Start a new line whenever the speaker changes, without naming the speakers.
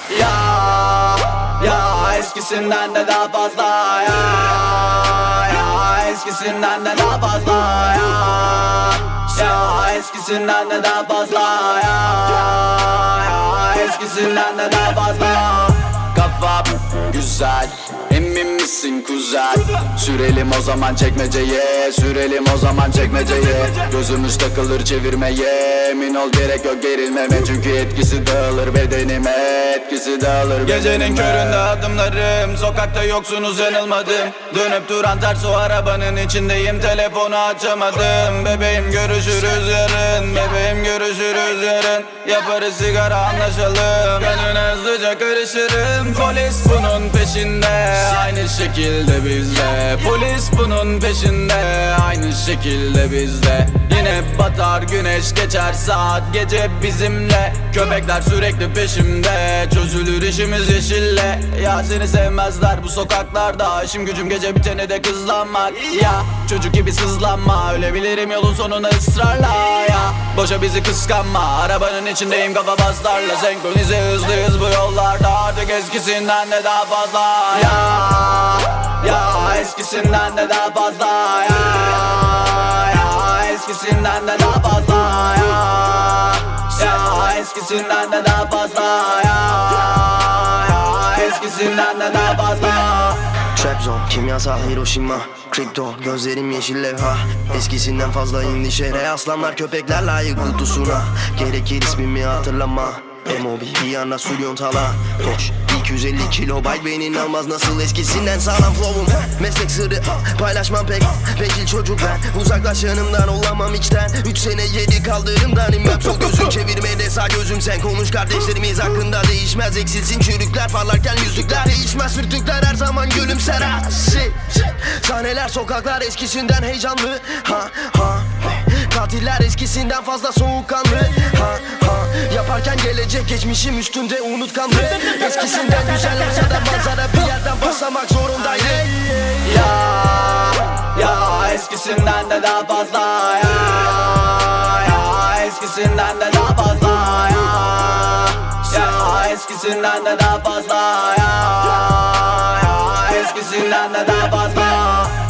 Ya eskisinden de daha fazla ya eskisinden de daha fazla ya eskisinden de daha fazla ya eskisinden de daha fazla. Kafam güzel, emin misin kuzen? Sürelim o zaman çekmeceye, sürelim o zaman çekmeceye. Gözümüz takılır çevirmeye, emin ol gerek yok gerilmeme. Çünkü etkisi dağılır bedenime, etkisi dağılır. Gecenin köründe adımlarım, sokakta yoksunuz yanılmadım. Dönüp duran ters o arabanın içindeyim, telefonu açamadım. Bebeğim görüşürüz yarın, bebeğim görüşürüz yarın. Yaparız sigara anlaşalım, önüne hızlıca karışırım. Polis bunun peşinde, aynı şekilde bizde. Polis bunun peşinde, aynı şekilde bizde. Yine batar güneş, geçer saat, gece bizimle. Köpekler sürekli peşimde, çözülür işimiz yeşille. Ya seni sevmezler bu sokaklarda, işim gücüm gece bitene de kızlanmak. Ya çocuk gibi sızlanma, ölebilirim yolun sonuna ısrarla. Ya boşa bizi kıskanma, arabanın içindeyim kafa baslarla. Senkronize hızlıyız bu yollarda, artık eskisinden de daha fazla. Ya eskisinden de daha fazla ya eskisinden de daha fazla ya eskisinden de daha fazla ya eskisinden de daha fazla.
Trap zone, kimyasal Hiroşima. Kripto, gözlerim yeşil levha. Eskisinden fazla indi şehre. Aslanlar köpekler layık kutusuna. Gerekir ismimi hatırlama. M.O.B. bir yana sürüyon tala. Koş 250 kilobayt beynin almaz nasıl eskisinden sağlam flow'um. Meslek sırrı paylaşmam pek. Bencil çocuk ben, uzaklaş yanımdan olamam içten. 3 sene yedi kaldırımdan inmem. Sol gözüm çevirmede sağ gözüm sen. Konuş kardeşlerimiz hakkında değişmez. Eksilsin çürükler parlarken yüzlükler. Değişmez sürtükler her zaman gülümser. Sahneler sokaklar eskisinden heyecanlı. Katiller eskisinden fazla soğukkanlı. Yaparken gelecek geçmişim üstünde unutkanlı. Eskisinden güzel olsa da manzara bir yerden başlamak zorundaydı.
Ya eskisinden de daha fazla ya eskisinden de daha fazla ya eskisinden de daha fazla ya eskisinden de daha fazla.